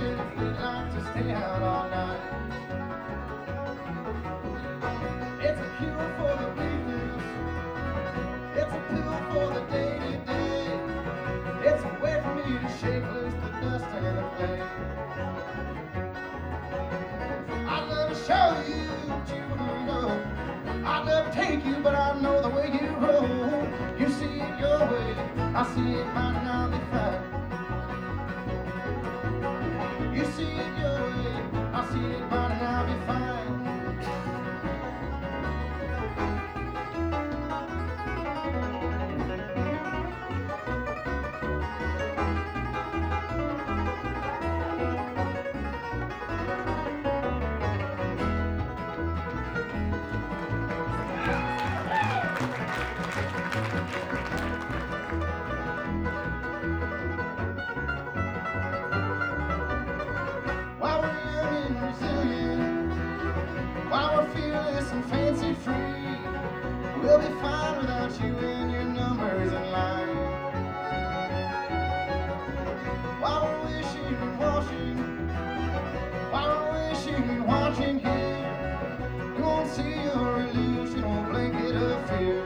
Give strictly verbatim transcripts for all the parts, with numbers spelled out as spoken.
question if we'd like to stay out all night. It's a cure for the weakness. It's a pill for the day-to-day. It's a way for me to shake loose the dust and the clay. I'd love to show you, but you wouldn't know. I'd love to take you, but I know the way you roll. You see it your way, I see it mine, and I'll be fine. You see it your way, I see it mine, and I'll be fine. While we're young and resilient, while we're fearless and fancy free, we'll be fine without you and your numbers in line. While we're wishing and washing, while we're wishing and watching here, we won't see your illusional blanket of fear.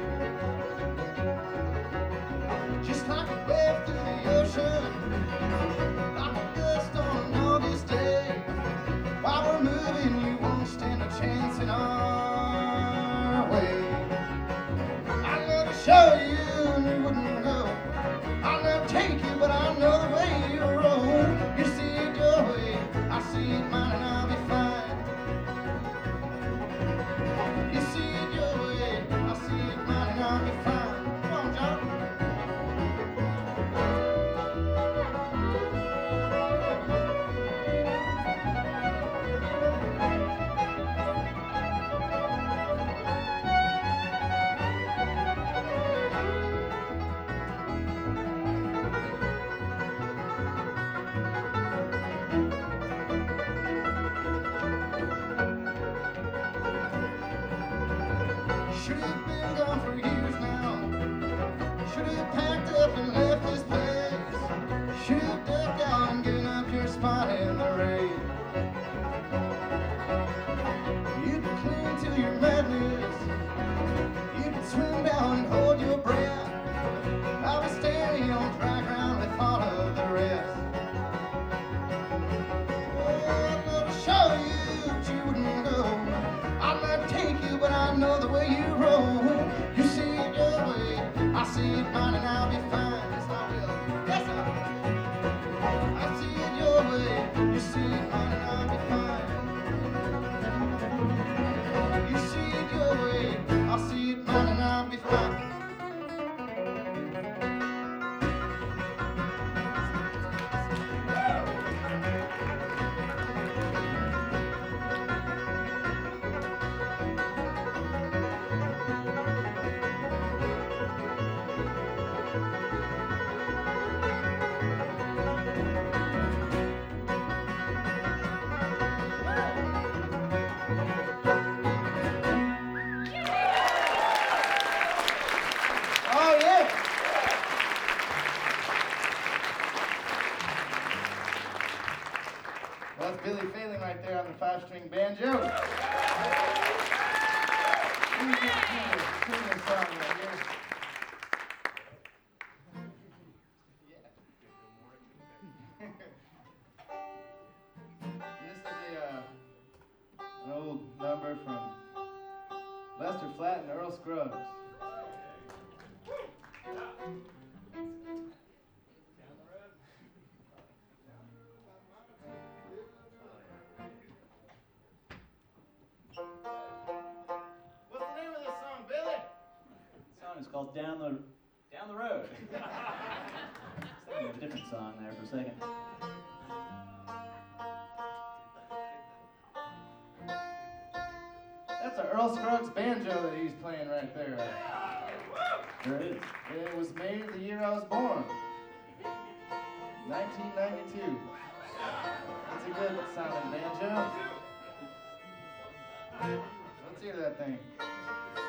Just like a wave through the ocean, like a dust on an August day. While we're moving, you won't stand a chance in our way. I'd love to show you and you wouldn't know. I'd love to take you, but I know the way you roll. You see it your way, I see it mine, and I'll be fine. You see it your way, I see it mine, and I'll be fine. Come on, John. Should have been gone for years now. Should have packed up and left this place. Should have ducked out and given up your spot in the rain. You can cling to your madness. You can swim down and hold your breath. I'll be standing on dry ground with all of the rest. Oh, I'd love to show you, but you wouldn't go. I'd love to take you, but I know the way you roll. You see it your way, I see it mine, and I'll be fine. Yes, I will. Yes, I will. I see it your way, you see it mine, and I'll be fine. You see it your way, I see it mine, and I'll be fine. Oh, yeah. Well, that's Billy Failing right there on the five-string banjo. Sing this song right here. Yeah. This is a, uh, an old number from Lester Flatt and Earl Scruggs. What's the name of this song, Billy? The song is called Down the Down the Road. I was thinking of a different song there for a second. That's an Earl Scruggs banjo that he's playing right there. There it is. It was made the year I was born, nineteen ninety-two. That's a good sounding banjo. Let's hear that thing.